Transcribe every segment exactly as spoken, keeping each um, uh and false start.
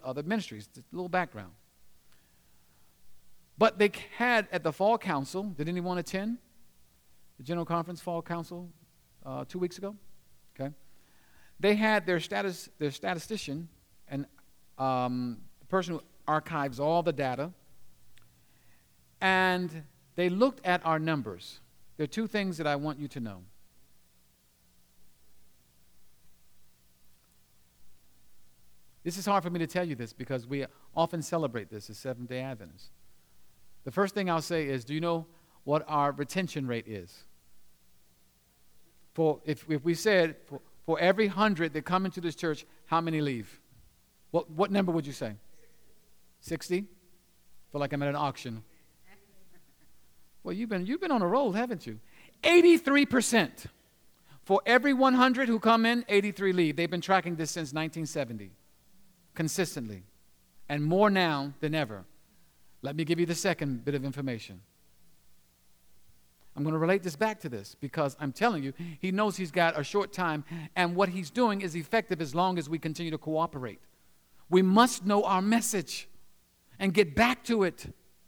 other ministries. Just a little background. But they had at the fall council, did anyone attend the General Conference Fall Council uh, two weeks ago? Okay. They had their status, their statistician, and um, the person who archives all the data, and they looked at our numbers. There are two things that I want you to know. This is hard for me to tell you this because we often celebrate this as Seventh-day Adventists. The first thing I'll say is, do you know what our retention rate is? For if, if we said for, for every hundred that come into this church, how many leave? What what number would you say? Sixty? Feel like I'm at an auction. Well, you've been you've been on a roll, haven't you? Eighty-three percent. For every one hundred who come in, eighty-three leave. They've been tracking this since nineteen seventy, consistently, and more now than ever. Let me give you the second bit of information. I'm going to relate this back to this because I'm telling you, he knows he's got a short time, and what he's doing is effective as long as we continue to cooperate. We must know our message and get back to it.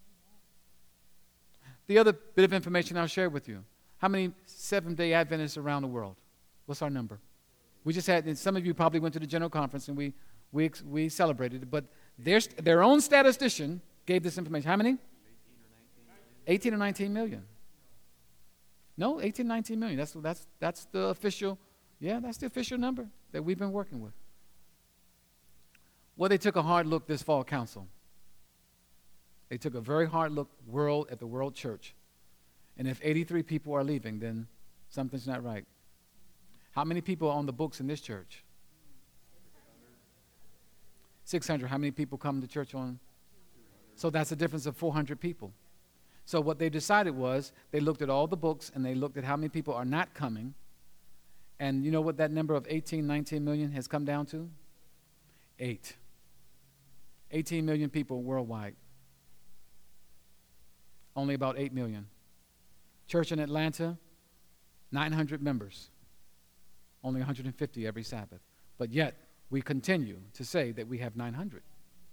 The other bit of information I'll share with you. How many Seventh-day Adventists around the world? What's our number? We just had, and some of you probably went to the General Conference and we we we celebrated it, but their, their own statistician gave this information. How many? eighteen or nineteen million. No, eighteen, nineteen million. That's that's that's the official, yeah, that's the official number that we've been working with. Well, they took a hard look this fall council. They took a very hard look world at the world church. And if eighty-three people are leaving, then something's not right. How many people are on the books in this church? six hundred. How many people come to church on? So that's a difference of four hundred people. So what they decided was they looked at all the books and they looked at how many people are not coming. And you know what that number of eighteen, nineteen million has come down to? Eight. eighteen million people worldwide. Only about eight million. Church in Atlanta, nine hundred members. Only one hundred fifty every Sabbath. But yet, we continue to say that we have nine hundred.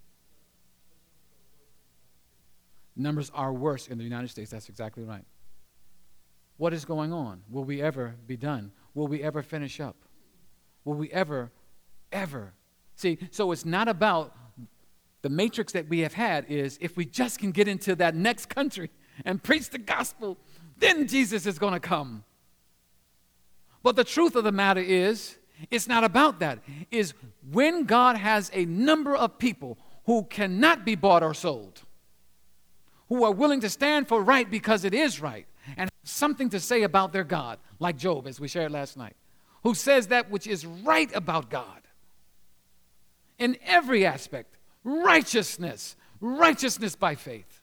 Numbers are worse in the United States. That's exactly right. What is going on? Will we ever be done? Will we ever finish up? Will we ever, ever? See, so it's not about the matrix that we have had is if we just can get into that next country and preach the gospel, then Jesus is going to come. But the truth of the matter is, it's not about that. Is when God has a number of people who cannot be bought or sold, who are willing to stand for right because it is right, and have something to say about their God, like Job, as we shared last night, who says that which is right about God. In every aspect, righteousness, righteousness by faith.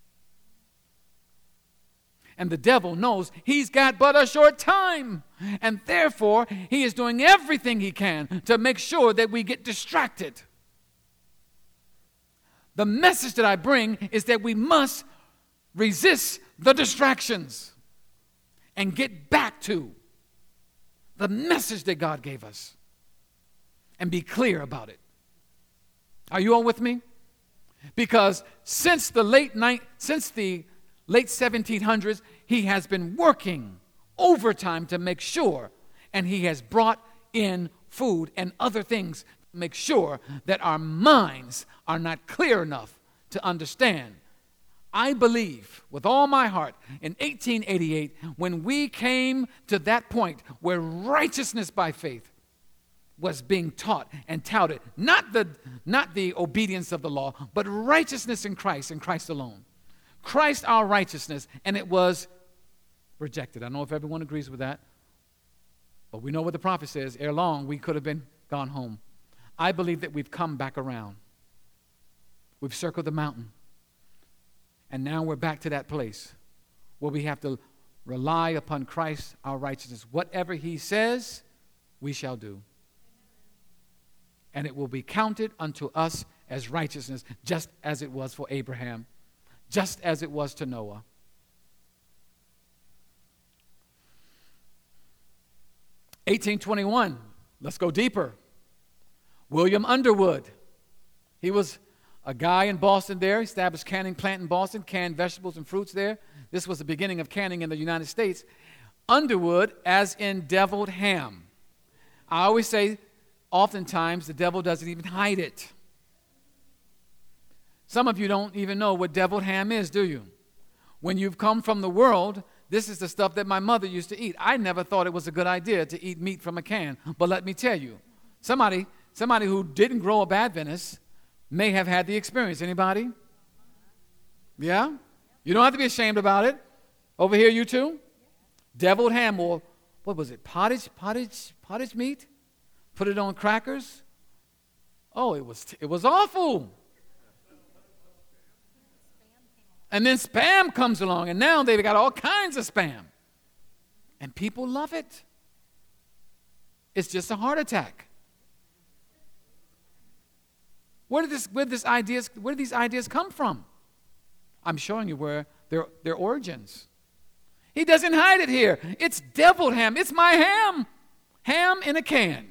And the devil knows he's got but a short time. And therefore, he is doing everything he can to make sure that we get distracted. The message that I bring is that we must resist the distractions and get back to the message that God gave us and be clear about it. Are you all with me? Because since the late night, since the late seventeen hundreds, he has been working overtime to make sure, and he has brought in food and other things to make sure that our minds are not clear enough to understand. I believe with all my heart in eighteen eighty-eight, when we came to that point where righteousness by faith was being taught and touted, not the, not the obedience of the law, but righteousness in Christ and Christ alone. Christ our righteousness, and it was rejected. I don't know if everyone agrees with that, but we know what the prophet says. Ere long, we could have been gone home. I believe that we've come back around. We've circled the mountain, and now we're back to that place where we have to rely upon Christ our righteousness. Whatever he says, we shall do. And it will be counted unto us as righteousness, just as it was for Abraham, just as it was to Noah. eighteen twenty-one, let's go deeper. William Underwood, He was a guy in Boston there, established canning plant in Boston, canned vegetables and fruits there. This was the beginning of canning in the United States. Underwood, as in deviled ham. I always say, oftentimes, the devil doesn't even hide it. Some of you don't even know what deviled ham is, do you? When you've come from the world, this is the stuff that my mother used to eat. I never thought it was a good idea to eat meat from a can. But let me tell you, somebody, somebody who didn't grow up Adventist may have had the experience. Anybody? Yeah? You don't have to be ashamed about it. Over here, you too? Deviled ham, or what was it? Pottage, pottage, pottage meat? Put it on crackers? Oh, it was, it was awful. And then Spam comes along, and now they've got all kinds of Spam. And people love it. It's just a heart attack. Where did this, where did this ideas, where did these ideas come from? I'm showing you where their, their origins. He doesn't hide it here. It's deviled ham. It's my ham. Ham in a can.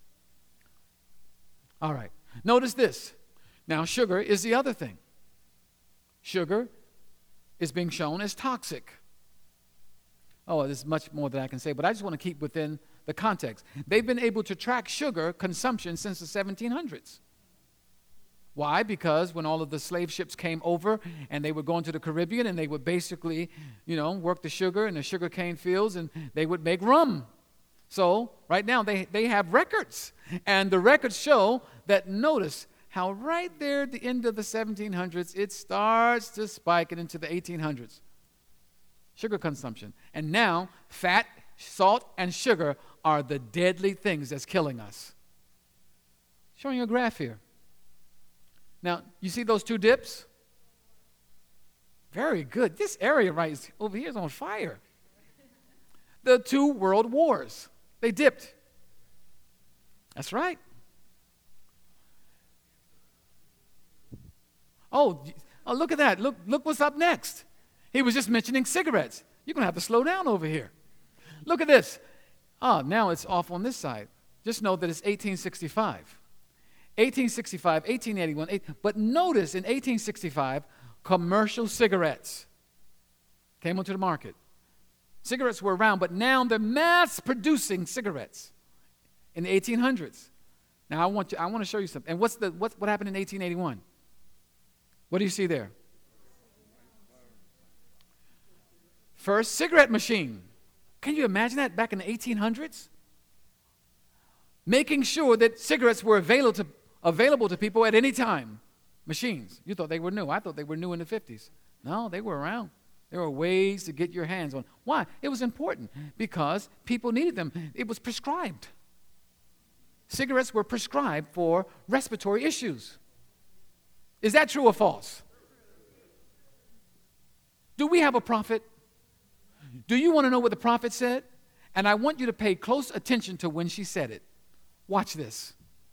All right. Notice this. Now, sugar is the other thing. Sugar is being shown as toxic. Oh, there's much more that I can say, but I just want to keep within the context. They've been able to track sugar consumption since the seventeen hundreds. Why? Because when all of the slave ships came over and they would go into the Caribbean and they would basically, you know, work the sugar in the sugarcane fields and they would make rum. So right now they, they have records. And the records show that, notice how right there at the end of the seventeen hundreds, it starts to spike it into the eighteen hundreds. Sugar consumption. And now fat, salt, and sugar are the deadly things that's killing us. Showing you a graph here. Now, you see those two dips? Very good. This area right over here is on fire. The two world wars. They dipped. That's right. Oh, oh, look at that. Look, look what's up next. He was just mentioning cigarettes. You're going to have to slow down over here. Look at this. Oh, now it's off on this side. Just know that it's eighteen sixty-five. eighteen sixty-five, eighteen eighty-one. Eight, but notice in eighteen sixty-five, commercial cigarettes came onto the market. Cigarettes were around, but now they're mass-producing cigarettes in the eighteen hundreds. Now, I want, you, I want to show you something. And what's the, what, what happened in eighteen eighty-one? What do you see there? First cigarette machine. Can you imagine that back in the eighteen hundreds? Making sure that cigarettes were available to, available to people at any time. Machines. You thought they were new. I thought they were new in the fifties. No, they were around. There were ways to get your hands on. Why? It was important because people needed them. It was prescribed. Cigarettes were prescribed for respiratory issues. Is that true or false? Do we have a prophet? Do you want to know what the prophet said? And I want you to pay close attention to when she said it. Watch this.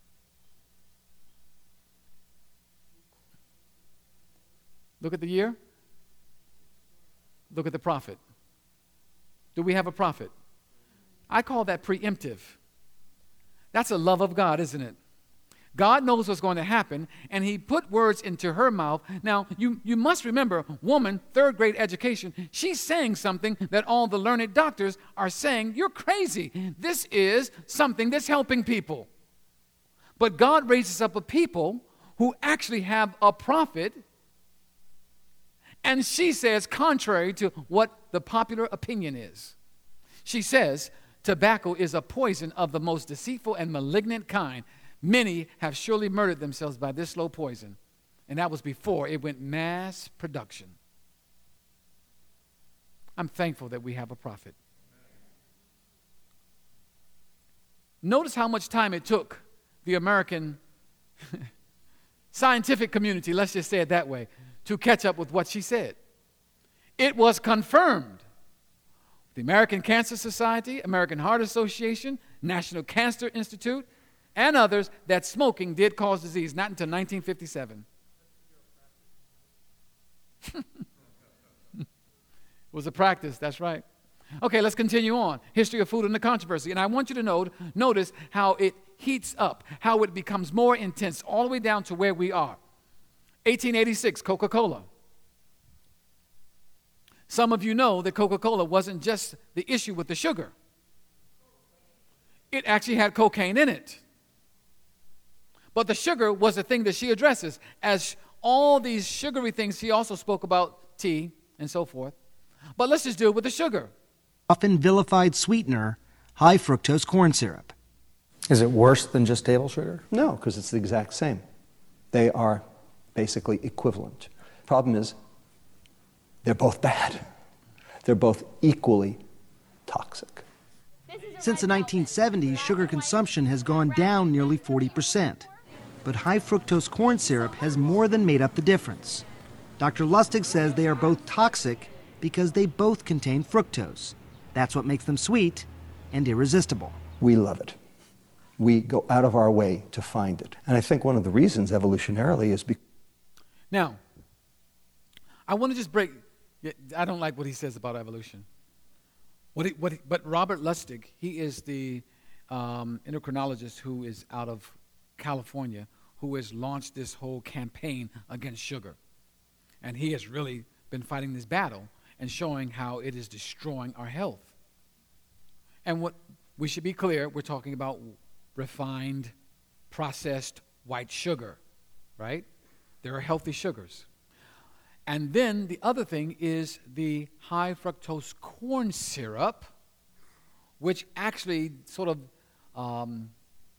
Look at the year. Look at the prophet. Do we have a prophet? I call that preemptive. That's a love of God, isn't it? God knows what's going to happen, and he put words into her mouth. Now, you, you must remember, woman, third grade education, she's saying something that all the learned doctors are saying, you're crazy. This is something that's helping people. But God raises up a people who actually have a prophet, and she says contrary to what the popular opinion is. She says, tobacco is a poison of the most deceitful and malignant kind. Many have surely murdered themselves by this slow poison. And that was before it went mass production. I'm thankful that we have a prophet. Notice how much time it took the American scientific community, let's just say it that way, to catch up with what she said. It was confirmed. The American Cancer Society, American Heart Association, National Cancer Institute, and others, that smoking did cause disease, not until nineteen fifty-seven. It was a practice, that's right. Okay, let's continue on. History of food and the controversy. And I want you to note, notice how it heats up, how it becomes more intense, all the way down to where we are. eighteen eighty-six, Coca-Cola. Some of you know that Coca-Cola wasn't just the issue with the sugar. It actually had cocaine in it. But the sugar was the thing that she addresses. As all these sugary things, she also spoke about tea and so forth. But let's just deal with the sugar. Often vilified sweetener, high fructose corn syrup. Is it worse than just table sugar? No, because it's the exact same. They are basically equivalent. Problem is, they're both bad. They're both equally toxic. Since the nineteen seventies, sugar consumption has gone down nearly forty percent. But high fructose corn syrup has more than made up the difference. Doctor Lustig says they are both toxic because they both contain fructose. That's what makes them sweet and irresistible. We love it. We go out of our way to find it. And I think one of the reasons evolutionarily is because... Now, I want to just break... I don't like what he says about evolution. What he, what he, but Robert Lustig, he is the um, endocrinologist who is out of California, who has launched this whole campaign against sugar. And he has really been fighting this battle and showing how it is destroying our health. And what we should be clear, we're talking about refined, processed white sugar, right? There are healthy sugars. And then the other thing is the high fructose corn syrup, which actually sort of, um,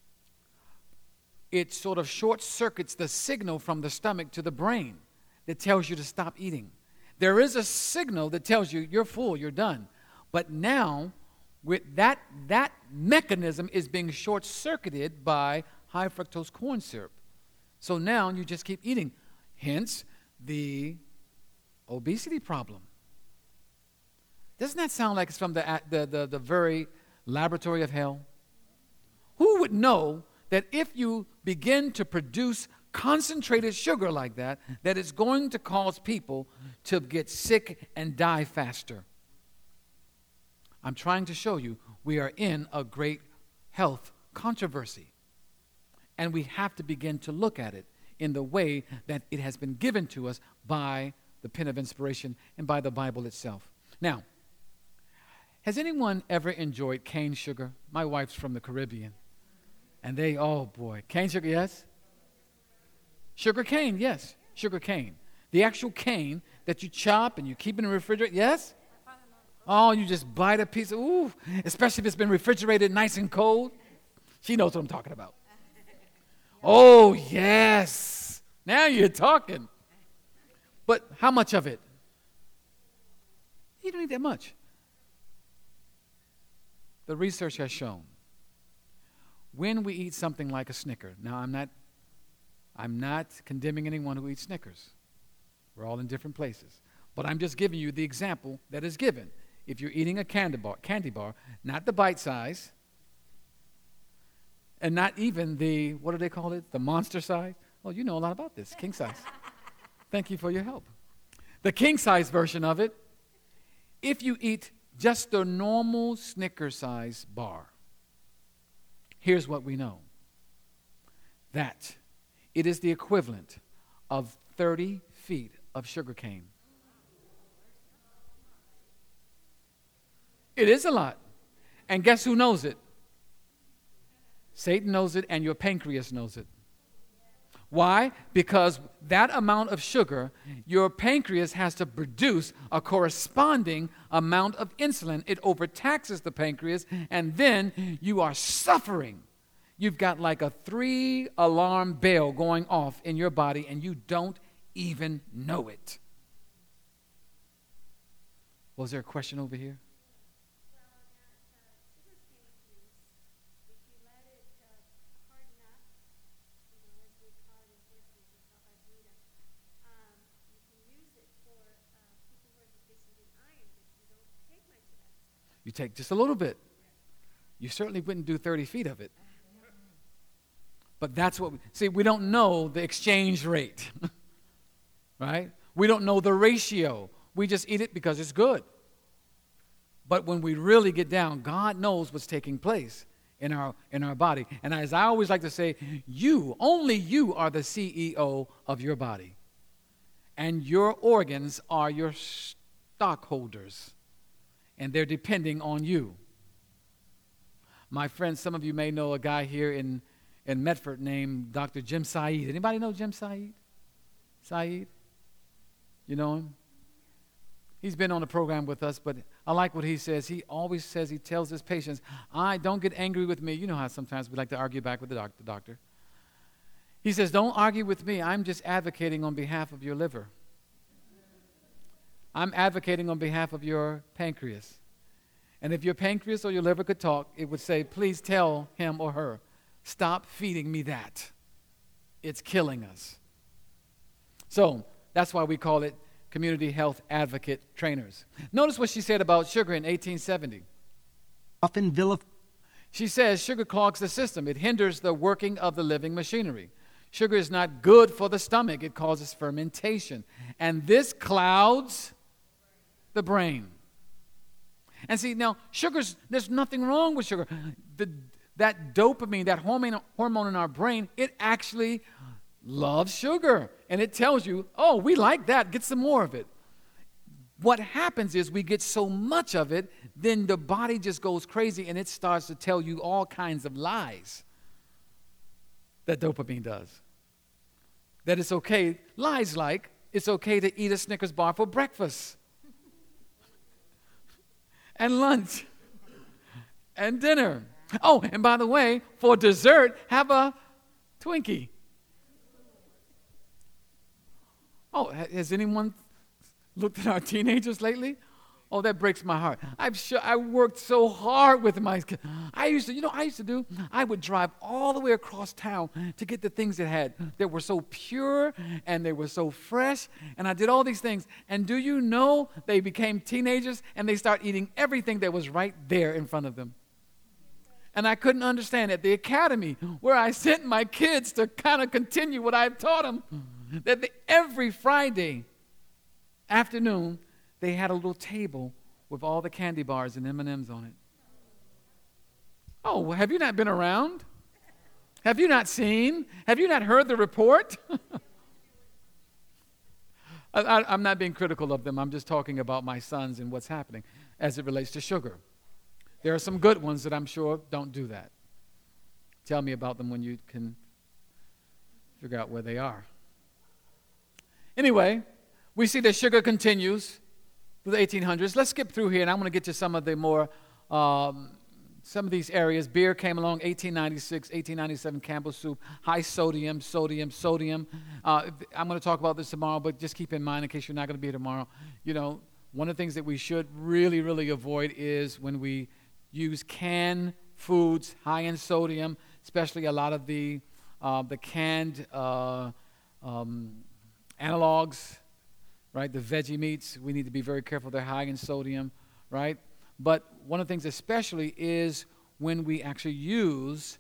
it sort of short circuits the signal from the stomach to the brain that tells you to stop eating. There is a signal that tells you you're full, you're done. But now, with that, that mechanism is being short-circuited by high fructose corn syrup. So now you just keep eating. Hence, the obesity problem. Doesn't that sound like it's from the, the, the, the very laboratory of hell? Who would know that if you begin to produce concentrated sugar like that, that it's going to cause people to get sick and die faster? I'm trying to show you we are in a great health controversy. And we have to begin to look at it in the way that it has been given to us by the pen of inspiration and by the Bible itself. Now, has anyone ever enjoyed cane sugar? My wife's from the Caribbean. And they, oh boy, cane sugar, yes? Sugar cane, yes, sugar cane. The actual cane that you chop and you keep in the refrigerator, yes? Oh, you just bite a piece of, ooh, especially if it's been refrigerated nice and cold. She knows what I'm talking about. Oh, yes. Now you're talking. But how much of it? You don't need that much. The research has shown when we eat something like a Snicker, now I'm not, I'm not condemning anyone who eats Snickers. We're all in different places. But I'm just giving you the example that is given. If you're eating a candy bar, candy bar, not the bite size, and not even the, what do they call it, the monster size? Oh, you know a lot about this, king size. Thank you for your help. The king size version of it, if you eat just the normal Snicker size bar, here's what we know. That it is the equivalent of thirty feet of sugar cane. It is a lot. And guess who knows it? Satan knows it and your pancreas knows it. Why? Because that amount of sugar, your pancreas has to produce a corresponding amount of insulin. It overtaxes the pancreas, and then you are suffering. You've got like a three-alarm bell going off in your body, and you don't even know it. Was there a question over here? You take just a little bit. You certainly wouldn't do thirty feet of it. But that's what we, see, we don't know the exchange rate, right? We don't know the ratio. We just eat it because it's good. But when we really get down, God knows what's taking place in our in our body. And as I always like to say, you, only you are the C E O of your body. And your organs are your stockholders. And they're depending on you. My friends, some of you may know a guy here in, in Medford named Doctor Jim Saeed. Anybody know Jim Saeed? Saeed? You know him? He's been on the program with us, but I like what he says. He always says, he tells his patients, I don't get angry with me. You know how sometimes we like to argue back with the doc- the doctor. He says, don't argue with me. I'm just advocating on behalf of your liver. I'm advocating on behalf of your pancreas. And if your pancreas or your liver could talk, it would say, please tell him or her, stop feeding me that. It's killing us. So that's why we call it community health advocate trainers. Notice what she said about sugar in eighteen seventy. Often vilif- She says sugar clogs the system. It hinders the working of the living machinery. Sugar is not good for the stomach. It causes fermentation. And this clouds the brain. And see, now, sugars, there's nothing wrong with sugar. The, that dopamine, that hormone, hormone in our brain, it actually loves sugar. And it tells you, oh, we like that, get some more of it. What happens is we get so much of it, then the body just goes crazy and it starts to tell you all kinds of lies. That dopamine does. That it's okay, lies like it's okay to eat a Snickers bar for breakfast. And lunch. And dinner. Oh, and by the way, for dessert, have a Twinkie. Oh, has anyone looked at our teenagers lately? Oh, that breaks my heart. I've sure, I worked so hard with my kids. I used to, you know, I used to do, I would drive all the way across town to get the things that had, that were so pure and they were so fresh. And I did all these things. And do you know they became teenagers and they start eating everything that was right there in front of them. And I couldn't understand at the academy where I sent my kids to kind of continue what I taught them, that they, every Friday afternoon, they had a little table with all the candy bars and M and M's on it. Oh, have you not been around? Have you not seen? Have you not heard the report? I, I, I'm not being critical of them. I'm just talking about my sons and what's happening as it relates to sugar. There are some good ones that I'm sure don't do that. Tell me about them when you can figure out where they are. Anyway, we see that sugar continues through the eighteen hundreds. Let's skip through here, and I'm going to get to some of the more, um, some of these areas. Beer came along, eighteen ninety-six, eighteen ninety-seven, Campbell Soup, high sodium, sodium, sodium. Uh, I'm going to talk about this tomorrow, but just keep in mind, in case you're not going to be here tomorrow, you know, one of the things that we should really, really avoid is when we use canned foods high in sodium, especially a lot of the, uh, the canned uh, um, analogs, right, the veggie meats, we need to be very careful. They're high in sodium, right? But one of the things especially is when we actually use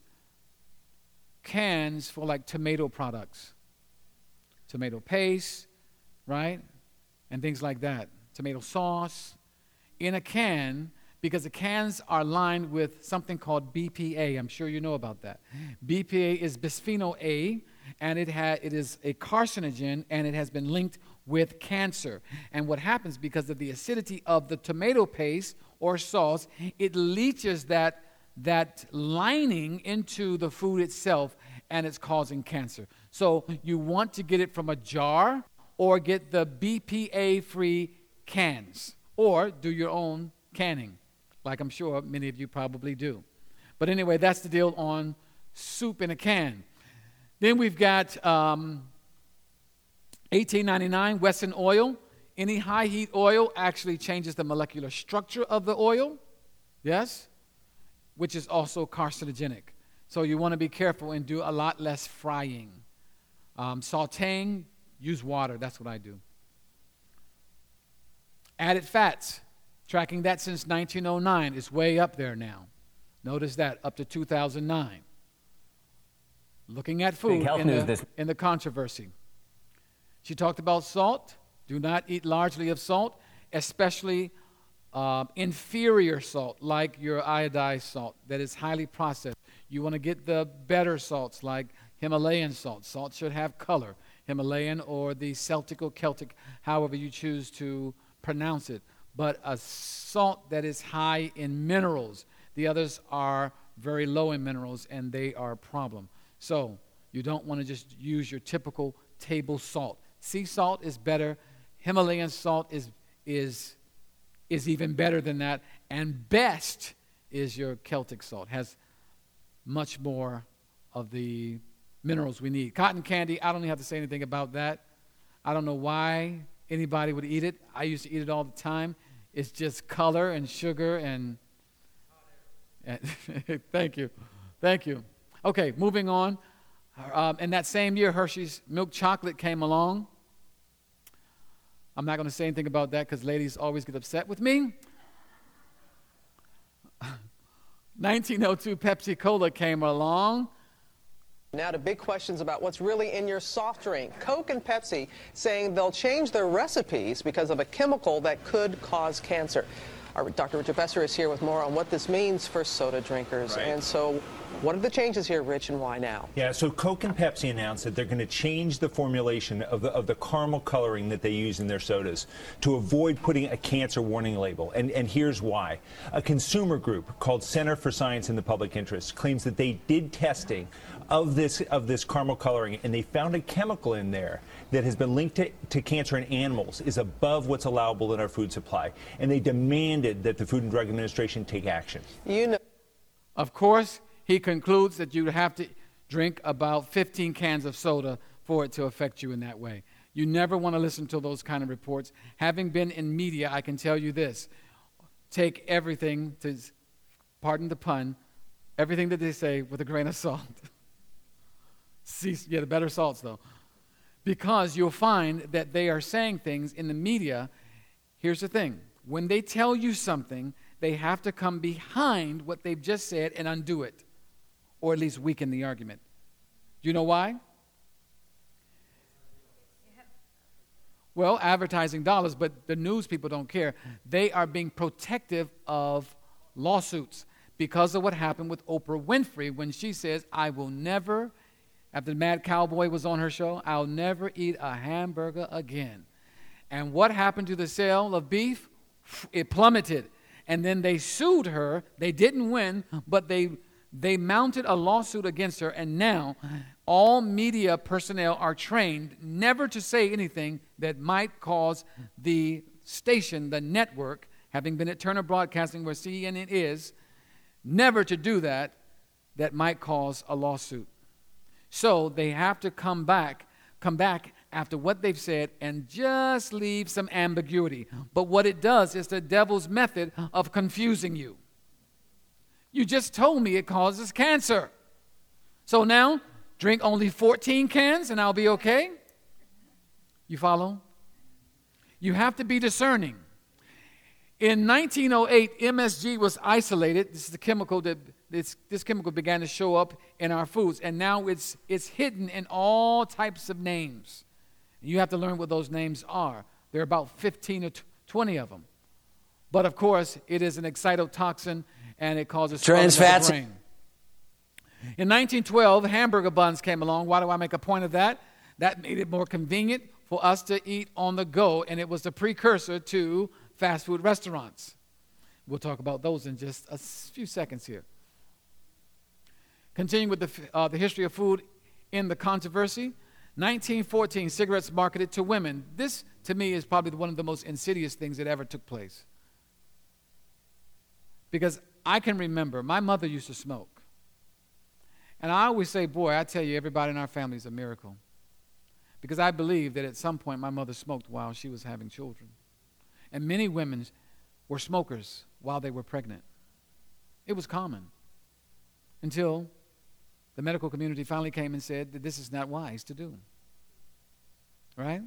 cans for like tomato products, tomato paste, right, and things like that, tomato sauce in a can, because the cans are lined with something called B P A. I'm sure you know about that. B P A is bisphenol A, and it, ha- it is a carcinogen, and it has been linked with cancer. And what happens because of the acidity of the tomato paste or sauce, it leaches that, that lining into the food itself, and it's causing cancer. So you want to get it from a jar or get the B P A-free cans or do your own canning, like I'm sure many of you probably do. But anyway, that's the deal on soup in a can. Then we've got um, eighteen ninety-nine, Western oil. Any high heat oil actually changes the molecular structure of the oil, yes, which is also carcinogenic. So you want to be careful and do a lot less frying. Um, sauteing, use water. That's what I do. Added fats, tracking that since nineteen oh nine. It's way up there now. Notice that, up to two thousand nine. Looking at food in the, in the controversy. She talked about salt. Do not eat largely of salt, especially uh, inferior salt, like your iodized salt, that is highly processed. You want to get the better salts, like Himalayan salt. Salt should have color. Himalayan or the Celtic or Celtic, however you choose to pronounce it. But a salt that is high in minerals. The others are very low in minerals, and they are a problem. So you don't want to just use your typical table salt. Sea salt is better. Himalayan salt is is is even better than that. And best is your Celtic salt. Has much more of the minerals we need. Cotton candy, I don't even have to say anything about that. I don't know why anybody would eat it. I used to eat it all the time. It's just color and sugar and, and thank you. Thank you. Okay, moving on. Um, in that same year, Hershey's milk chocolate came along. I'm not going to say anything about that because ladies always get upset with me. nineteen oh two, Pepsi Cola came along. Now to big questions about what's really in your soft drink. Coke and Pepsi saying they'll change their recipes because of a chemical that could cause cancer. Our Doctor Richard Besser is here with more on what this means for soda drinkers. Right. And so what are the changes here, Rich, and why now? Yeah, so Coke and Pepsi announced that they're going to change the formulation of the, of the caramel coloring that they use in their sodas to avoid putting a cancer warning label. And, and here's why. A consumer group called Center for Science in the Public Interest claims that they did testing of this of this caramel coloring, and they found a chemical in there that has been linked to, to cancer in animals is above what's allowable in our food supply. And they demanded that the Food and Drug Administration take action. You know. Of course, he concludes that you have to drink about fifteen cans of soda for it to affect you in that way. You never want to listen to those kind of reports. Having been in media, I can tell you this. Take everything, to, pardon the pun, everything that they say with a grain of salt. See, yeah, the better salts, though. Because you'll find that they are saying things in the media. Here's the thing. When they tell you something, they have to come behind what they've just said and undo it, or at least weaken the argument. Do you know why? Well, advertising dollars, but the news people don't care. They are being protective of lawsuits because of what happened with Oprah Winfrey when she says, I will never, after the Mad Cowboy was on her show, I'll never eat a hamburger again. And what happened to the sale of beef? It plummeted. And then they sued her. They didn't win, but they they mounted a lawsuit against her. And now all media personnel are trained never to say anything that might cause the station, the network, having been at Turner Broadcasting where C N N is, never to do that, that might cause a lawsuit. So they have to come back, come back after what they've said and just leave some ambiguity. But what it does is the devil's method of confusing you. You just told me it causes cancer. So now, drink only fourteen cans and I'll be okay? You follow? You have to be discerning. In nineteen oh eight, M S G was isolated. This is the chemical that this, this chemical began to show up in our foods, and now it's it's hidden in all types of names. You have to learn what those names are. There are about fifteen or twenty of them. But of course, it is an excitotoxin, and it causes trans fats. Brain. In nineteen twelve, hamburger buns came along. Why do I make a point of that? That made it more convenient for us to eat on the go, and it was the precursor to fast food restaurants. We'll talk about those in just a few seconds here. Continuing with the, uh, the history of food in the controversy, nineteen fourteen, cigarettes marketed to women. This, to me, is probably one of the most insidious things that ever took place. Because I can remember, my mother used to smoke. And I always say, boy, I tell you, everybody in our family is a miracle. Because I believe that at some point my mother smoked while she was having children. And many women were smokers while they were pregnant. It was common. Until the medical community finally came and said that this is not wise to do. Right?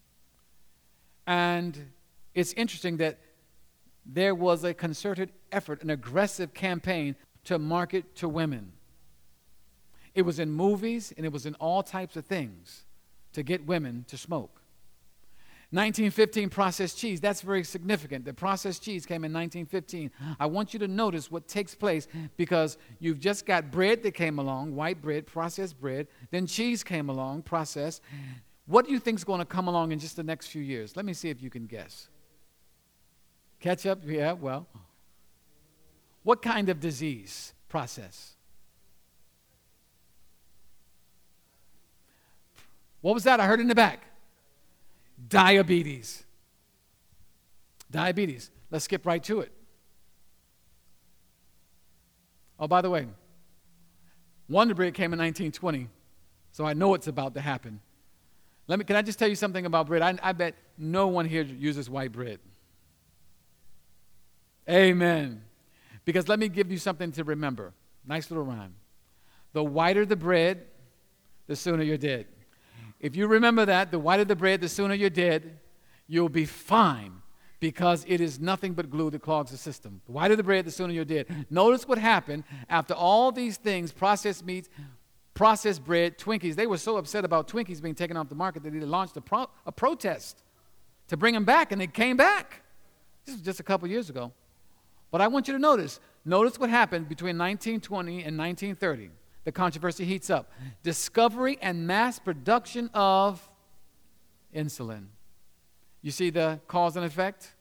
And it's interesting that there was a concerted effort, an aggressive campaign to market to women. It was in movies and it was in all types of things to get women to smoke. nineteen fifteen, processed cheese. That's very significant. The processed cheese came in nineteen fifteen. I want you to notice what takes place because you've just got bread that came along, white bread, processed bread. Then cheese came along, processed. What do you think is going to come along in just the next few years? Let me see if you can guess. Ketchup? Yeah, well. What kind of disease process? What was that? I heard in the back. Diabetes. Diabetes. Let's skip right to it. Oh, by the way, Wonder Bread came in nineteen twenty, so I know it's about to happen. Let me. Can I just tell you something about bread? I, I bet no one here uses white bread. Amen. Because let me give you something to remember. Nice little rhyme. The whiter the bread, the sooner you're dead. If you remember that, the whiter the bread, the sooner you're dead, you'll be fine because it is nothing but glue that clogs the system. The whiter the bread, the sooner you're dead. Notice what happened after all these things, processed meats, processed bread, Twinkies. They were so upset about Twinkies being taken off the market that they launched a, pro- a protest to bring them back, and they came back. This was just a couple years ago. But I want you to notice, notice what happened between nineteen twenty and nineteen thirty. The controversy heats up. Discovery and mass production of insulin. You see the cause and effect?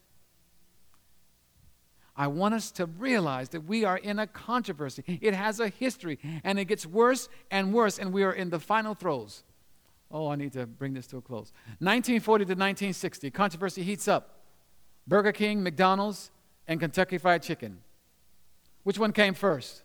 I want us to realize that we are in a controversy. It has a history, and it gets worse and worse, and we are in the final throes. Oh, I need to bring this to a close. nineteen forty to nineteen sixty, controversy heats up. Burger King, McDonald's, and Kentucky Fried Chicken. Which one came first?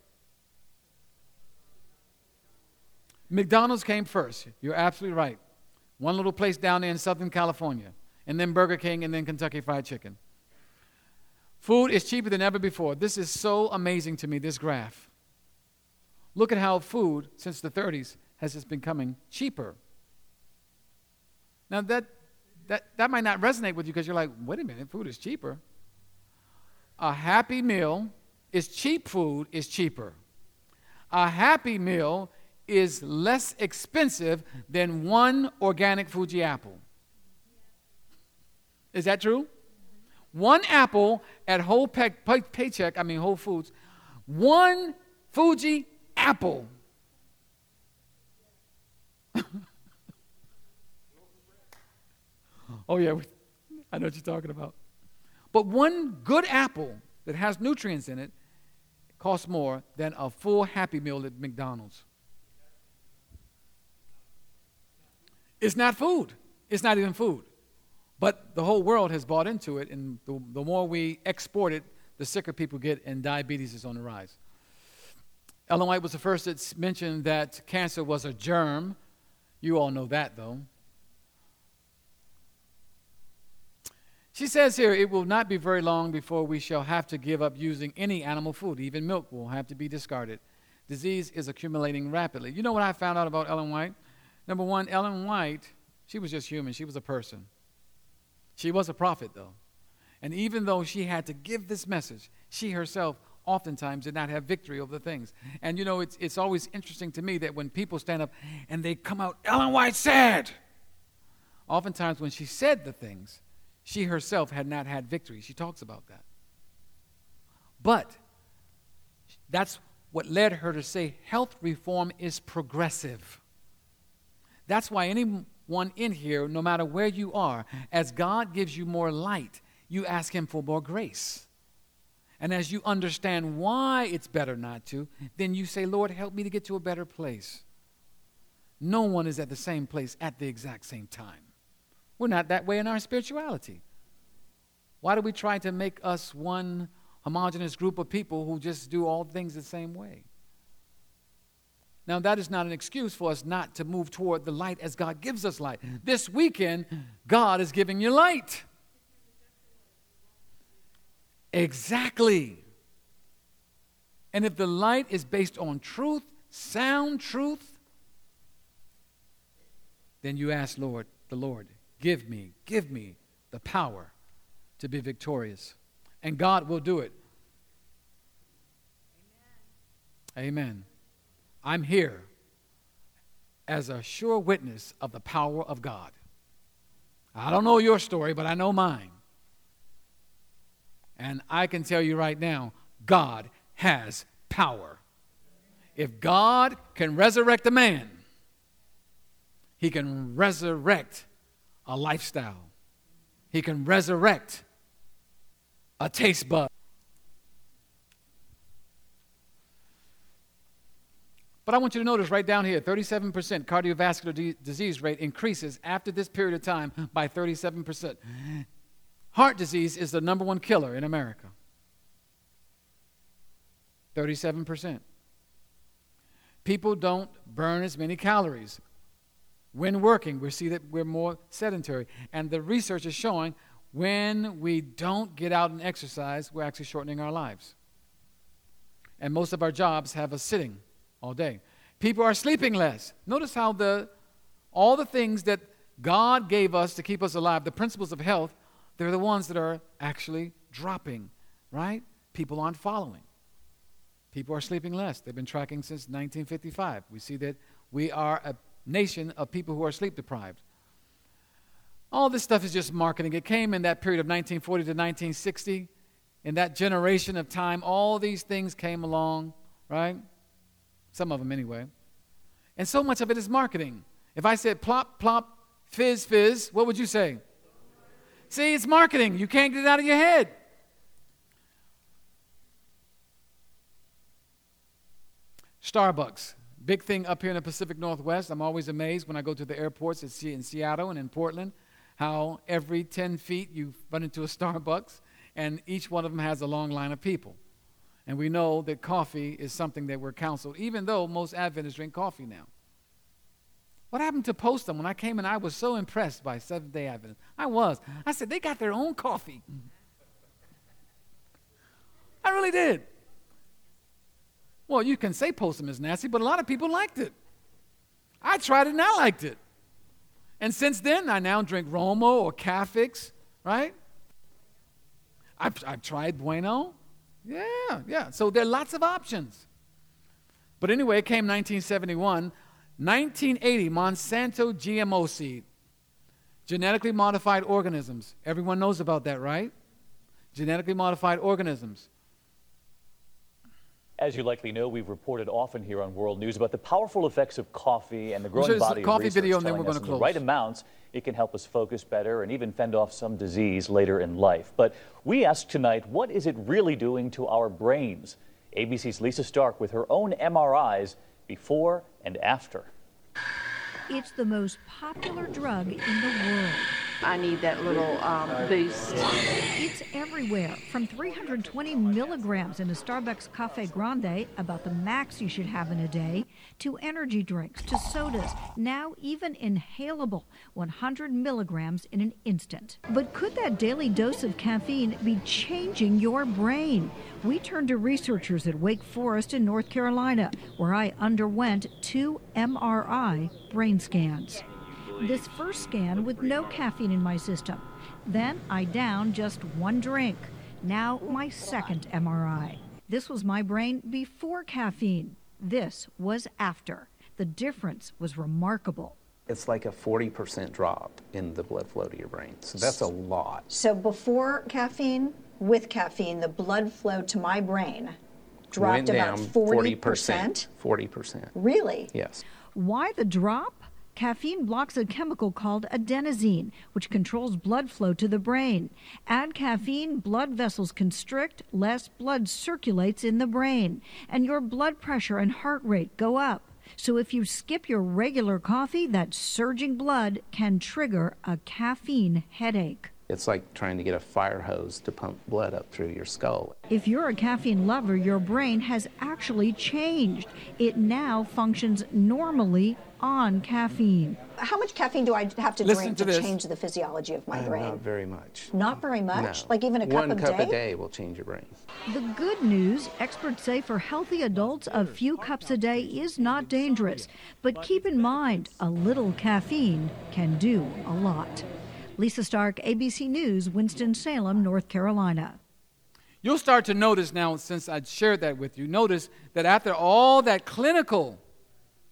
McDonald's came first. You're absolutely right. One little place down there in Southern California. And then Burger King, and then Kentucky Fried Chicken. Food is cheaper than ever before. This is so amazing to me, this graph. Look at how food, since the thirties, has just been becoming cheaper. Now, that, that, that might not resonate with you because you're like, wait a minute, food is cheaper. A Happy Meal is cheap food is cheaper. A Happy Meal is less expensive than one organic Fuji apple. Is that true? One apple at Whole Pay- Pay- Paycheck, I mean Whole Foods, one Fuji apple. Oh yeah, I know what you're talking about. But one good apple that has nutrients in it costs more than a full Happy Meal at McDonald's. It's not food. It's not even food. But the whole world has bought into it, and the, the more we export it, the sicker people get, and diabetes is on the rise. Ellen White was the first that mentioned that cancer was a germ. You all know that, though. She says here, it will not be very long before we shall have to give up using any animal food. Even milk will have to be discarded. Disease is accumulating rapidly. You know what I found out about Ellen White? Number one, Ellen White, she was just human. She was a person. She was a prophet, though. And even though she had to give this message, she herself oftentimes did not have victory over the things. And, you know, it's, it's always interesting to me that when people stand up and they come out, Ellen White said, oftentimes when she said the things, she herself had not had victory. She talks about that. But that's what led her to say health reform is progressive. That's why anyone in here, no matter where you are, as God gives you more light, you ask him for more grace. And as you understand why it's better not to, then you say, Lord, help me to get to a better place. No one is at the same place at the exact same time. We're not that way in our spirituality. Why do we try to make us one homogeneous group of people who just do all things the same way? Now, that is not an excuse for us not to move toward the light as God gives us light. This weekend, God is giving you light. Exactly. And if the light is based on truth, sound truth, then you ask Lord, the Lord, give me, give me the power to be victorious. And God will do it. Amen. Amen. I'm here as a sure witness of the power of God. I don't know your story, but I know mine. And I can tell you right now, God has power. If God can resurrect a man, he can resurrect a lifestyle. He can resurrect a taste bud. But I want you to notice right down here, thirty-seven percent cardiovascular d- disease rate increases after this period of time by thirty-seven percent. Heart disease is the number one killer in America. thirty-seven percent. People don't burn as many calories. When working, we see that we're more sedentary. And the research is showing when we don't get out and exercise, we're actually shortening our lives. And most of our jobs have us sitting all day. People are sleeping less. Notice how the all the things that God gave us to keep us alive, the principles of health, they're the ones that are actually dropping, right? People aren't following. People are sleeping less. They've been tracking since nineteen fifty-five. We see that we are a nation of people who are sleep deprived. All this stuff is just marketing. It came in that period of nineteen forty to nineteen sixty. In that generation of time, all these things came along, right? Some of them anyway. And so much of it is marketing. If I said plop, plop, fizz, fizz, what would you say? See, it's marketing. You can't get it out of your head. Starbucks, big thing up here in the Pacific Northwest. I'm always amazed when I go to the airports at in Seattle and in Portland, how every ten feet you run into a Starbucks, and each one of them has a long line of people. And we know that coffee is something that we're counseled, even though most Adventists drink coffee now. What happened to Postum? When I came in, I was so impressed by Seventh-day Adventists. I was. I said, they got their own coffee. I really did. Well, you can say Postum is nasty, but a lot of people liked it. I tried it and I liked it. And since then, I now drink Romo or Cafix, right? I've, I've tried Bueno. Yeah, yeah. So there are lots of options. But anyway, it came nineteen seventy-one. nineteen eighty, Monsanto G M O seed. Genetically modified organisms. Everyone knows about that, right? Genetically modified organisms. As you likely know, we've reported often here on World News about the powerful effects of coffee and the growing We'll body of coffee research video and then telling we're us gonna in the close. right amounts, it can help us focus better and even fend off some disease later in life. But we ask tonight, what is it really doing to our brains? A B C's Lisa Stark with her own M R Is before and after. It's the most popular drug in the world. I need that little um, boost. It's everywhere, from three hundred twenty milligrams in a Starbucks Cafe Grande, about the max you should have in a day, to energy drinks, to sodas, now even inhalable, one hundred milligrams in an instant. But could that daily dose of caffeine be changing your brain? We turned to researchers at Wake Forest in North Carolina, where I underwent two M R I brain scans. This first scan with no caffeine in my system. Then I downed just one drink. Now my second M R I. This was my brain before caffeine. This was after. The difference was remarkable. It's like a forty percent drop in the blood flow to your brain. So that's a lot. So before caffeine, with caffeine, the blood flow to my brain dropped Went down about forty percent. forty percent. Really? Yes. Why the drop? Caffeine blocks a chemical called adenosine, which controls blood flow to the brain. Add caffeine, blood vessels constrict, less blood circulates in the brain, and your blood pressure and heart rate go up. So if you skip your regular coffee, that surging blood can trigger a caffeine headache. It's like trying to get a fire hose to pump blood up through your skull. If you're a caffeine lover, your brain has actually changed. It now functions normally on caffeine. How much caffeine do I have to Listen drink to to, this. change the physiology of my Uh, brain? Not very much. Not very much? No. Like even a cup One a cup day? a day will change your brain. The good news, experts say for healthy adults, a few cups a day is not dangerous. But keep in mind, a little caffeine can do a lot. Lisa Stark, A B C News, Winston-Salem, North Carolina. You'll start to notice now, since I shared that with you, notice that after all that clinical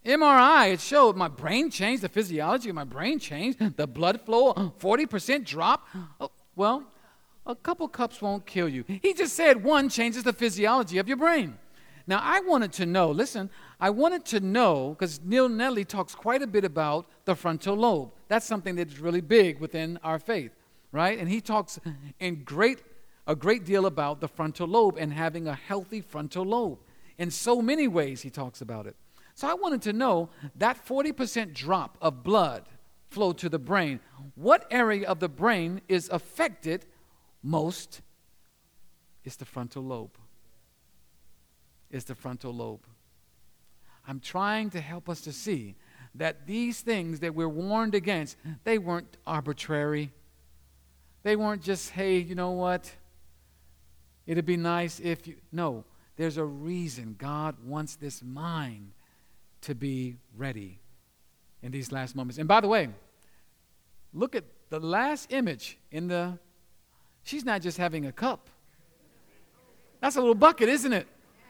M R I, it showed my brain changed, the physiology of my brain changed, the blood flow, forty percent drop. Oh, well, a couple cups won't kill you. He just said one changes the physiology of your brain. Now, I wanted to know, listen, I wanted to know, because Neil Nedley talks quite a bit about the frontal lobe. That's something that's really big within our faith, right? And he talks in great, a great deal about the frontal lobe and having a healthy frontal lobe. In so many ways he talks about it. So I wanted to know that forty percent drop of blood flow to the brain, what area of the brain is affected most? It's the frontal lobe. It's the frontal lobe. I'm trying to help us to see that these things that we're warned against, they weren't arbitrary. They weren't just, hey, you know what? It'd be nice if you... No, there's a reason God wants this mind to be ready in these last moments. And by the way, look at the last image in the... She's not just having a cup. That's a little bucket, isn't it?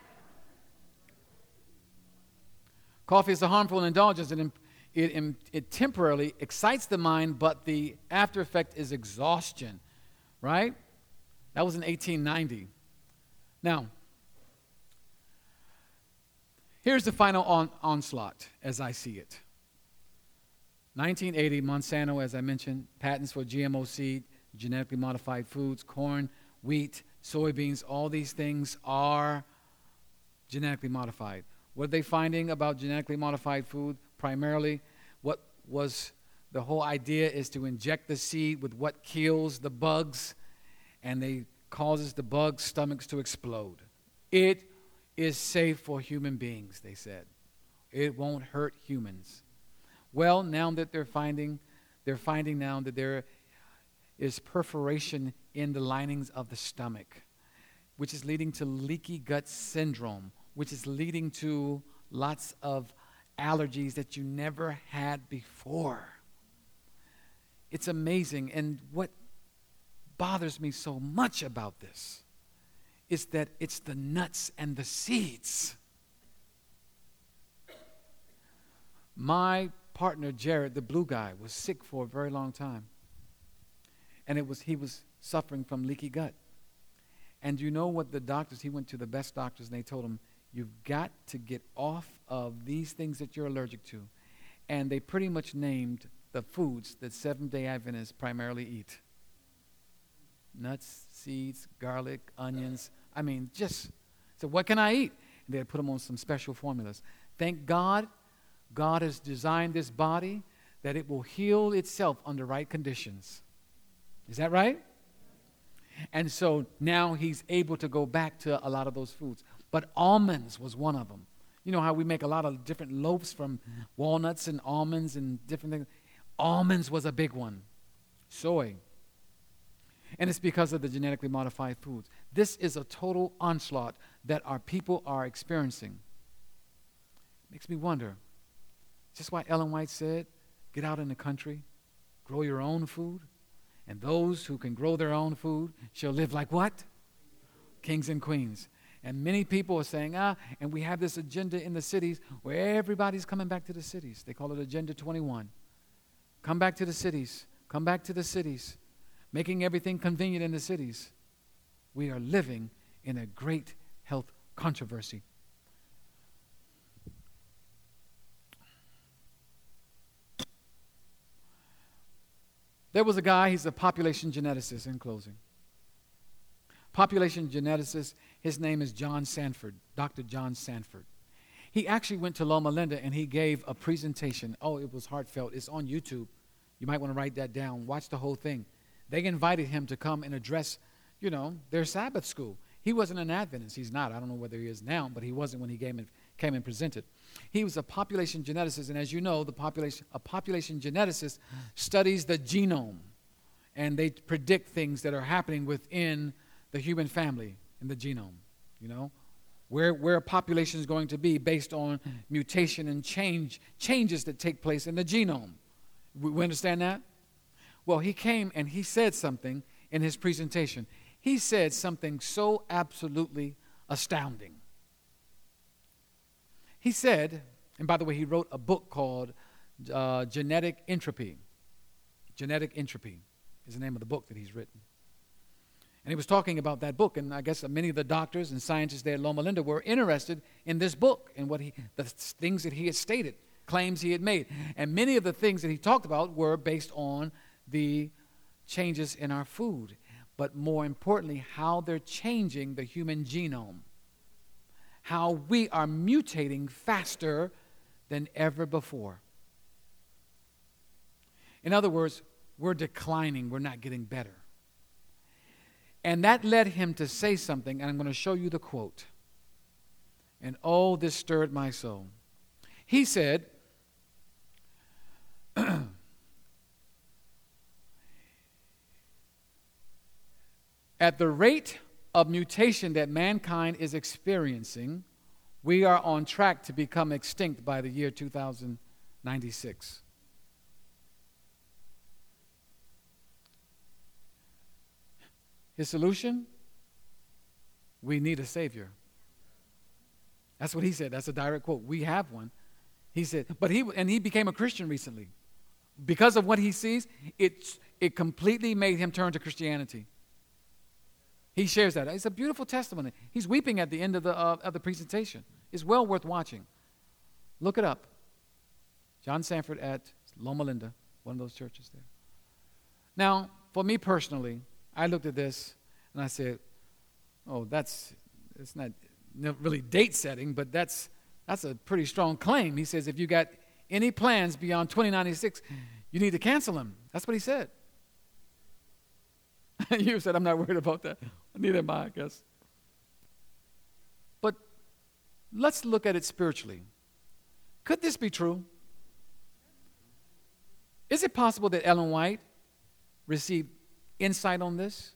Coffee is a harmful indulgence. It, it, it temporarily excites the mind, but the after effect is exhaustion, right? That was in eighteen ninety. Now, here's the final on, onslaught as I see it. nineteen eighty, Monsanto, as I mentioned, patents for G M O seed, genetically modified foods, corn, wheat, soybeans, all these things are genetically modified. What are they finding about genetically modified food? Primarily, what was the whole idea is to inject the seed with what kills the bugs, and they causes the bugs' stomachs to explode. It is safe for human beings, they said. It won't hurt humans. Well, now that they're finding, they're finding now that there is perforation in the linings of the stomach, which is leading to leaky gut syndrome, which is leading to lots of allergies that you never had before. It's amazing. And what bothers me so much about this is that it's the nuts and the seeds. My partner, Jared, the blue guy, was sick for a very long time. And it was he was suffering from leaky gut. And you know what the doctors, he went to the best doctors, and they told him, you've got to get off of these things that you're allergic to. And they pretty much named the foods that Seventh-day Adventists primarily eat. Nuts, seeds, garlic, onions. I mean, just, so what can I eat? And they put them on some special formulas. Thank God, God has designed this body that it will heal itself under right conditions. Is that right? And so now he's able to go back to a lot of those foods. But almonds was one of them. You know how we make a lot of different loaves from walnuts and almonds and different things. Almonds was a big one. Soy. And it's because of the genetically modified foods. This is a total onslaught that our people are experiencing. Makes me wonder. Just why Ellen White said, get out in the country, grow your own food, and those who can grow their own food shall live like what? Kings and queens. And many people are saying, ah, and we have this agenda in the cities where everybody's coming back to the cities. They call it Agenda twenty-one. Come back to the cities. Come back to the cities. Making everything convenient in the cities. We are living in a great health controversy. There was a guy, he's a population geneticist, in closing. Population geneticist, his name is John Sanford, Doctor John Sanford. He actually went to Loma Linda and he gave a presentation. Oh, it was heartfelt. It's on YouTube. You might want to write that down. Watch the whole thing. They invited him to come and address, you know, their Sabbath school. He wasn't an Adventist. He's not. I don't know whether he is now, but he wasn't when he came and, came and presented. He was a population geneticist, and as you know, the population, a population geneticist studies the genome, and they predict things that are happening within the human family in the genome, you know, where, where a population is going to be based on mutation and change, changes that take place in the genome. We, we understand that? Well, he came and he said something in his presentation. He said something so absolutely astounding. He said And by the way, he wrote a book called uh, Genetic Entropy. Genetic Entropy is the name of the book that he's written. And he was talking about that book, and I guess many of the doctors and scientists there at Loma Linda were interested in this book and what he, the things that he had stated, claims he had made. And many of the things that he talked about were based on the changes in our food, but more importantly, how they're changing the human genome, how we are mutating faster than ever before. In other words, we're declining, we're not getting better. And that led him to say something, and I'm going to show you the quote. And oh, this stirred my soul. He said, at the rate of mutation that mankind is experiencing, we are on track to become extinct by the year two thousand ninety-six. His solution? We need a Savior. That's what he said. That's a direct quote. We have one. He said, but he, and he became a Christian recently. Because of what he sees, it, it completely made him turn to Christianity. He shares that. It's a beautiful testimony. He's weeping at the end of the, uh, of the presentation. It's well worth watching. Look it up. John Sanford at Loma Linda, one of those churches there. Now, for me personally, I looked at this and I said, oh, that's, it's not really date setting, but that's, that's a pretty strong claim. He says, if you got any plans beyond twenty ninety-six, you need to cancel them. That's what he said. You said, I'm not worried about that. Neither am I, I guess. But let's look at it spiritually. Could this be true? Is it possible that Ellen White received insight on this?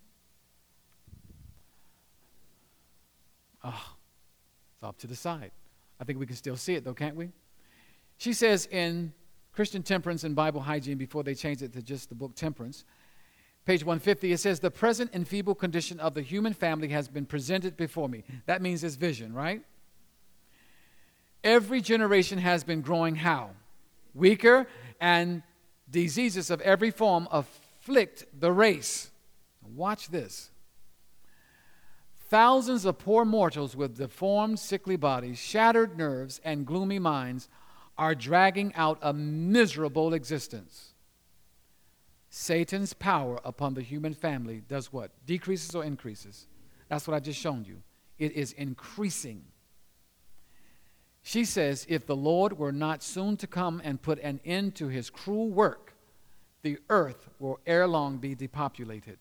Oh, it's off to the side. I think we can still see it though, can't we? She says in Christian Temperance and Bible Hygiene, before they changed it to just the book Temperance, page one fifty, it says, the present enfeebled condition of the human family has been presented before me. That means it's vision, right? Every generation has been growing how? Weaker, and diseases of every form afflict the race. Watch this. Thousands of poor mortals with deformed, sickly bodies, shattered nerves, and gloomy minds are dragging out a miserable existence. Satan's power upon the human family does what? Decreases or increases? That's what I just shown you. It is increasing. She says, if the Lord were not soon to come and put an end to his cruel work, the earth will ere long be depopulated.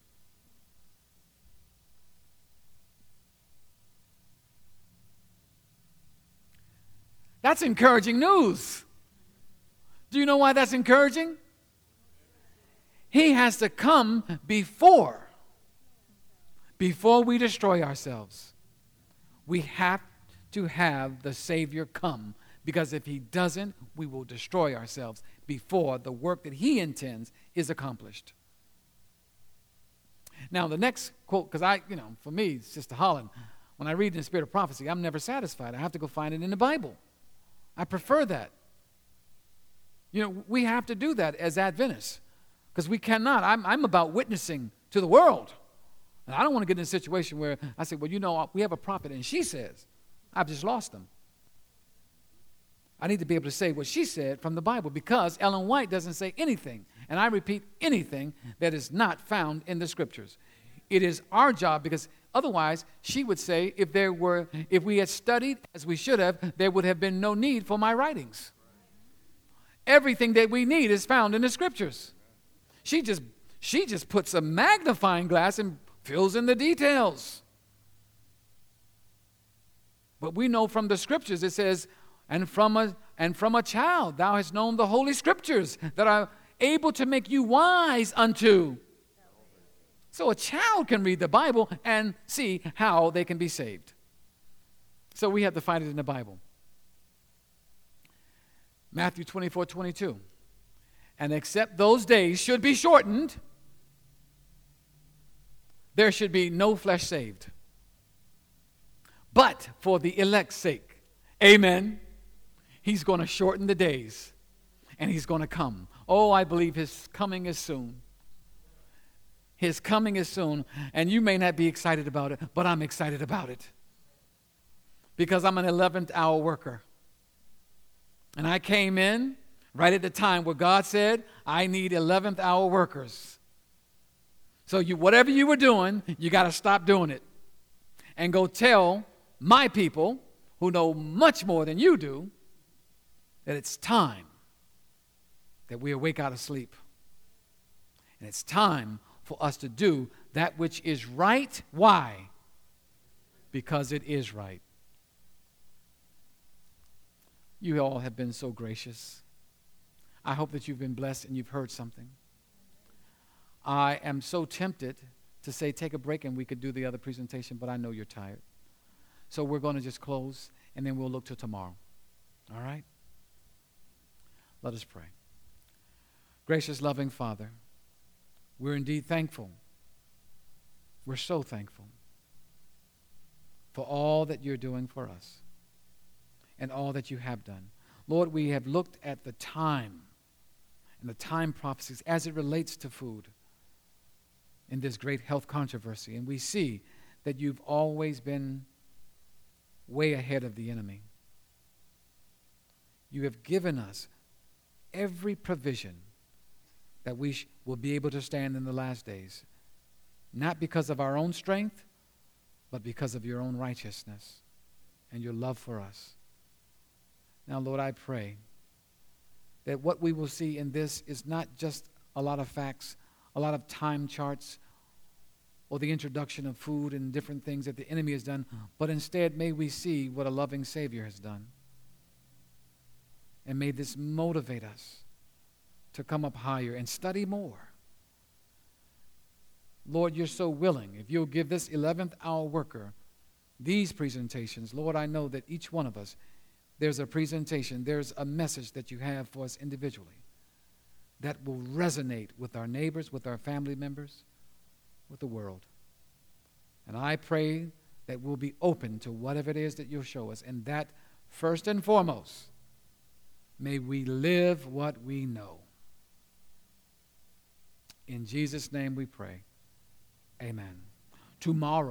That's encouraging news. Do you know why that's encouraging? He has to come before, before we destroy ourselves. We have to have the Savior come, because if he doesn't, we will destroy ourselves before the work that he intends is accomplished. Now, the next quote, because I, you know, for me, it's just a hollering. When I read in the Spirit of Prophecy, I'm never satisfied. I have to go find it in the Bible. I prefer that. You know, we have to do that as Adventists, because we cannot. I'm, I'm about witnessing to the world. And I don't want to get in a situation where I say, well, you know, we have a prophet, and she says, I've just lost them. I need to be able to say what she said from the Bible, because Ellen White doesn't say anything, and I repeat, anything that is not found in the Scriptures. It is our job, because otherwise she would say, if there were, if we had studied as we should have, there would have been no need for my writings. Everything that we need is found in the Scriptures. She just she just puts a magnifying glass and fills in the details. But we know from the Scriptures it says, and from a and from a child thou hast known the Holy Scriptures that are able to make you wise unto. So a child can read the Bible and see how they can be saved. So we have to find it in the Bible. Matthew twenty-four twenty-two. And except those days should be shortened, there should be no flesh saved. But for the elect's sake, amen, He's going to shorten the days, and he's going to come. Oh, I believe his coming is soon. His coming is soon, and you may not be excited about it, but I'm excited about it because I'm an eleventh hour worker. And I came in right at the time where God said, I need eleventh hour workers. So you, whatever you were doing, you got to stop doing it and go tell my people who know much more than you do that it's time that we awake out of sleep. And it's time for us to do that which is right. Why? Because it is right. You all have been so gracious. I hope that you've been blessed and you've heard something. I am so tempted to say take a break and we could do the other presentation, but I know you're tired. So we're going to just close and then we'll look to tomorrow. All right? Let us pray. Gracious, loving Father, we're indeed thankful. We're so thankful for all that you're doing for us and all that you have done. Lord, we have looked at the time and the time prophecies as it relates to food in this great health controversy, and we see that you've always been way ahead of the enemy. You have given us every provision that we sh- will be able to stand in the last days, not because of our own strength, but because of your own righteousness and your love for us. Now, Lord, I pray that what we will see in this is not just a lot of facts, a lot of time charts, or the introduction of food and different things that the enemy has done, but instead may we see what a loving Savior has done. And may this motivate us to come up higher and study more. Lord, you're so willing. If you'll give this eleventh hour worker these presentations, Lord, I know that each one of us, there's a presentation, there's a message that you have for us individually that will resonate with our neighbors, with our family members, with the world. And I pray that we'll be open to whatever it is that you'll show us, and that first and foremost, may we live what we know. In Jesus' name we pray. Amen. Tomorrow,